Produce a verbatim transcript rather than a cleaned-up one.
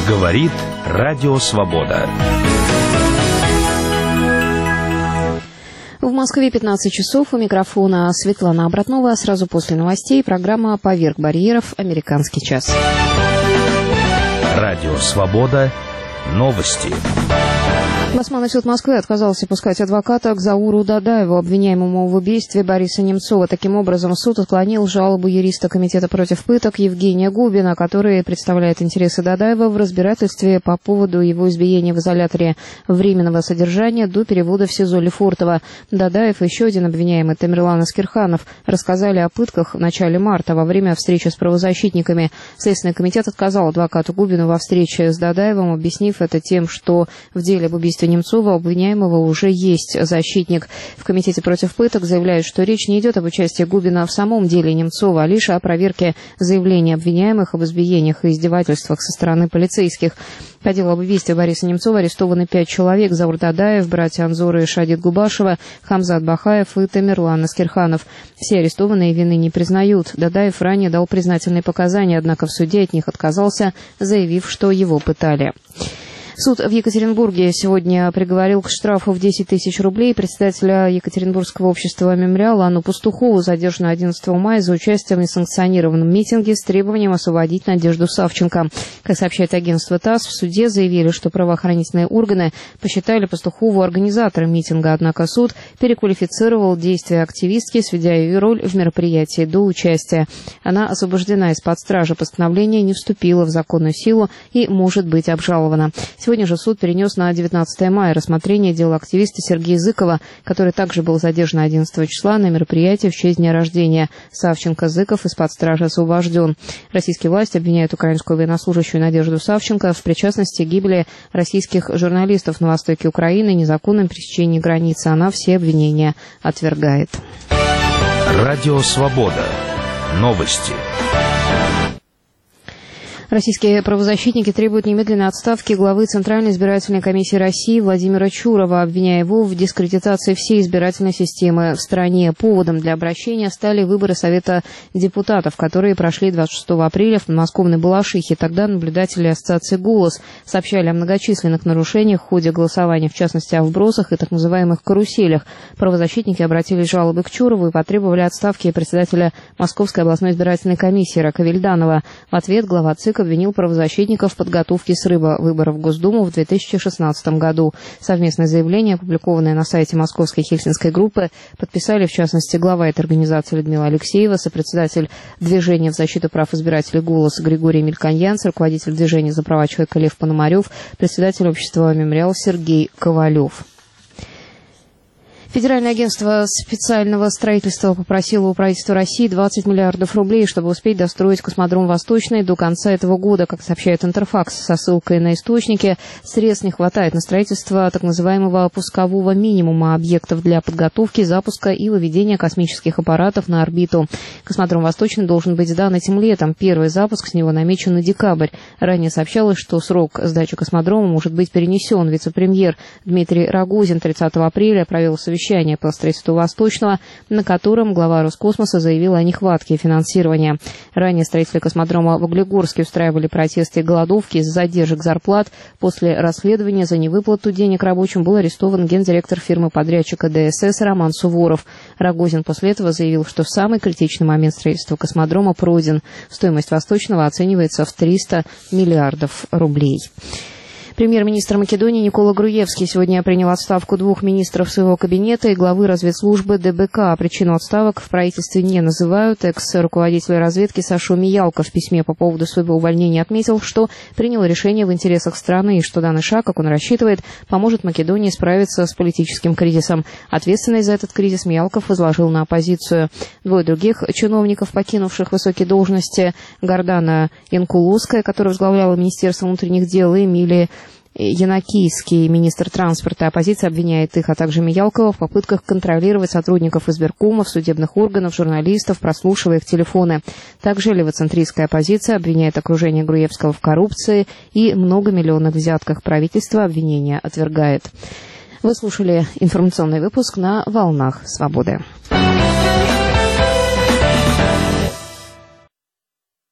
Говорит Радио Свобода. В Москве пятнадцать часов. У микрофона Светлана Обратнова. Сразу после новостей программа «Поверх барьеров. Американский час». Радио Свобода. Новости. Басманный суд Москвы отказался пускать адвоката к Зауру Дадаеву, обвиняемому в убийстве Бориса Немцова. Таким образом, суд отклонил жалобу юриста Комитета против пыток Евгения Губина, который представляет интересы Дадаева в разбирательстве по поводу его избиения в изоляторе временного содержания до перевода в СИЗО Лефортово. Дадаев и еще один обвиняемый Тамерлан Аскерханов рассказали о пытках в начале марта во время встречи с правозащитниками. Следственный комитет отказал адвокату Губину во встрече с Дадаевым, объяснив это тем, что в деле об убийстве Немцова обвиняемого уже есть защитник. В Комитете против пыток заявляют, что речь не идет об участии Губина в самом деле Немцова, а лишь о проверке заявлений обвиняемых об избиениях и издевательствах со стороны полицейских. По делу об убийстве Бориса Немцова арестованы пять человек: Заур Дадаев, братья Анзора и Шадид Губашева, Хамзат Бахаев и Тамерлан Аскерханов. Все арестованные вины не признают. Дадаев ранее дал признательные показания, однако в суде от них отказался, заявив, что его пытали. Суд в Екатеринбурге сегодня приговорил к штрафу в десять тысяч рублей председателя Екатеринбургского общества «Мемориал» Анну Пастухову, задержанную одиннадцатого мая за участие в несанкционированном митинге с требованием освободить Надежду Савченко. Как сообщает агентство ТАСС, в суде заявили, что правоохранительные органы посчитали Пастухову организатором митинга, однако суд переквалифицировал действия активистки, сведя ее роль в мероприятии до участия. Она освобождена из-под стражи, постановление не вступило в законную силу и может быть обжаловано. Сегодня же суд перенес на девятнадцатое мая рассмотрение дела активиста Сергея Зыкова, который также был задержан одиннадцатого числа на мероприятии в честь дня рождения. Савченко Зыков из-под стражи освобожден. Российские власти обвиняют украинскую военнослужащую Надежду Савченко в причастности к гибели российских журналистов на востоке Украины и незаконном пересечении границы. Она все обвинения отвергает. Радио Свобода. Новости. Российские правозащитники требуют немедленной отставки главы Центральной избирательной комиссии России Владимира Чурова, обвиняя его в дискредитации всей избирательной системы в стране. Поводом для обращения стали выборы Совета депутатов, которые прошли двадцать шестого апреля в подмосковной Балашихе. Тогда наблюдатели ассоциации «Голос» сообщали о многочисленных нарушениях в ходе голосования, в частности о вбросах и так называемых каруселях. Правозащитники обратились с жалобой к Чурову и потребовали отставки председателя Московской областной избирательной комиссии Рака Вильданова. В ответ глава ЦИК обвинил правозащитников в подготовке срыва выборов в Госдуму в две тысячи шестнадцатом году. Совместное заявление, опубликованное на сайте Московской Хельсинской группы, подписали, в частности, глава этой организации Людмила Алексеева, сопредседатель движения в защиту прав избирателей «Голос» Григорий Мельконьянц, руководитель движения за права человека Лев Пономарев, председатель общества «Мемориал» Сергей Ковалев. Федеральное агентство специального строительства попросило у правительства России двадцать миллиардов рублей, чтобы успеть достроить космодром «Восточный» до конца этого года. Как сообщает Интерфакс со ссылкой на источники, средств не хватает на строительство так называемого пускового минимума объектов для подготовки, запуска и выведения космических аппаратов на орбиту. Космодром «Восточный» должен быть сдан этим летом. Первый запуск с него намечен на декабрь. Ранее сообщалось, что срок сдачи космодрома может быть перенесен. Вице-премьер Дмитрий Рогозин тридцатого апреля провел совещание по строительству «Восточного», на котором глава Роскосмоса заявил о нехватке финансирования. Ранее строители космодрома в Углегорске устраивали протесты и голодовки из-за задержек зарплат. После расследования за невыплату денег рабочим был арестован гендиректор фирмы-подрядчика ДСС Роман Суворов. Рогозин после этого заявил, что в самый критичный момент строительства космодрома пройден. Стоимость «Восточного» оценивается в триста миллиардов рублей. Премьер-министр Македонии Никола Груевский сегодня принял отставку двух министров своего кабинета и главы разведслужбы ДБК. Причину отставок в правительстве не называют. Экс-руководитель разведки Сашу Миялко в письме по поводу своего увольнения отметил, что принял решение в интересах страны и что данный шаг, как он рассчитывает, поможет Македонии справиться с политическим кризисом. Ответственность за этот кризис Миялков возложил на оппозицию. Двое других чиновников, покинувших высокие должности, Гордана Янкуловская, которая возглавляла Министерство внутренних дел, и Эмилия Янакийский, министр транспорта. Оппозиция обвиняет их, а также Миялкова в попытках контролировать сотрудников избиркомов, судебных органов, журналистов, прослушивая их телефоны. Также левоцентристская оппозиция обвиняет окружение Груевского в коррупции и многомиллионных взятках. Правительство обвинения отвергает. Вы слушали информационный выпуск на «Волнах Свободы».